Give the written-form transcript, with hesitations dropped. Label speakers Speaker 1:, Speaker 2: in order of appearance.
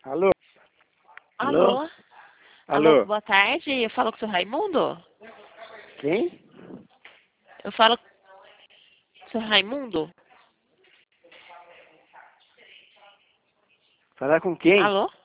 Speaker 1: Alô? Alô?
Speaker 2: Alô?
Speaker 1: Alô?
Speaker 2: Alô, boa tarde. Eu falo com o seu Raimundo?
Speaker 1: Quem?
Speaker 2: Eu falo com o seu Raimundo?
Speaker 1: Falar com quem?
Speaker 2: Alô?